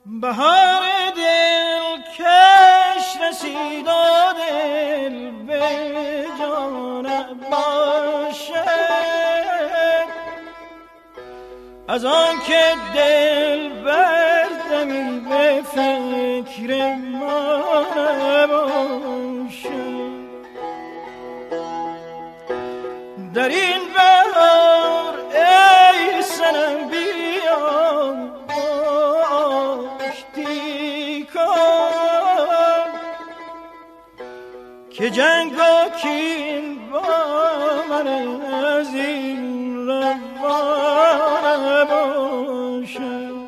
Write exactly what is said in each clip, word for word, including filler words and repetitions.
بهار دل کش رسید و دل به جان باشد، از آن که دل بردمی به فکر ما نباشد. در این بهار ای صنم بیا آشتی کن، که جنگ و کین با من از این روان باشد.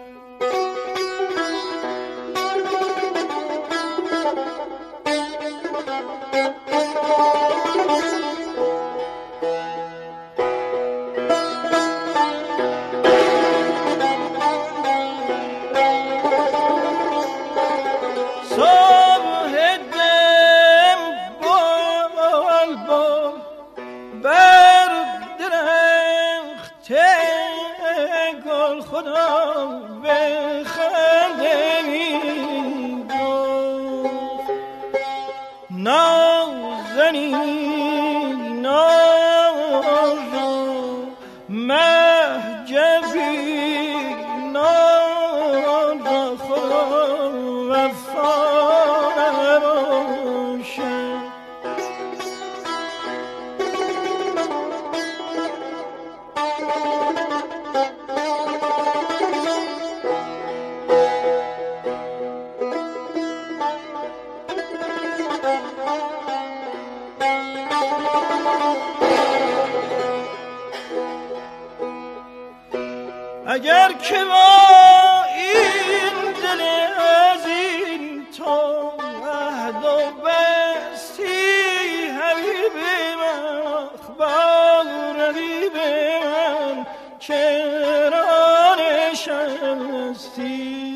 اگر که با این دل عزیز تو عهد و بستی، حبیب من اخبار رقیب من چرا نشستی؟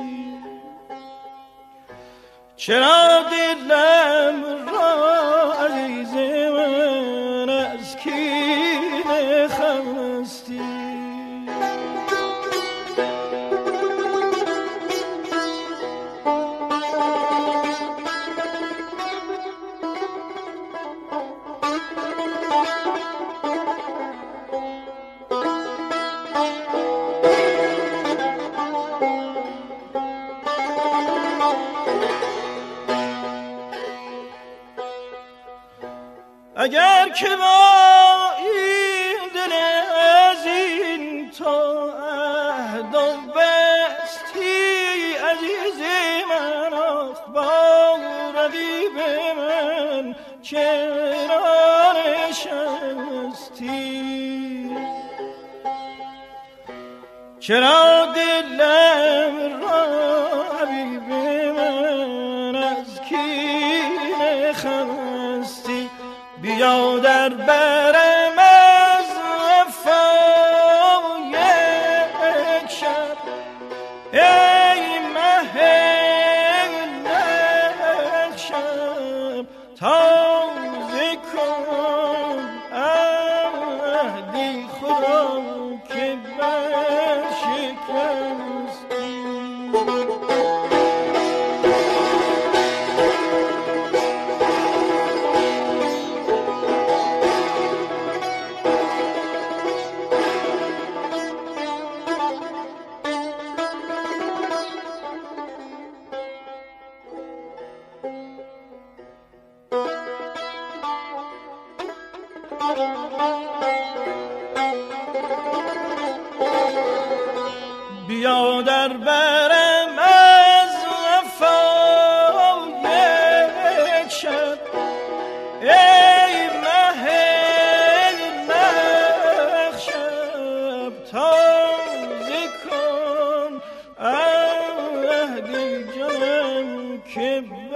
چرا دلم را عزیز من از کینه خستی؟ اگر که با این دل عزیز تو عهد و بستی، عزیز من اخبار رقیب من چرا نشستی؟ چرا دلم را حبیب من از کینه خستی؟ بیا در برم از وفا یک شب، ای مه نخشب، تازه کن عهدی خدا که برشکستی. بیا در برم از وفا یک شب، ای مه نخشب، تازه کن عهد جانم که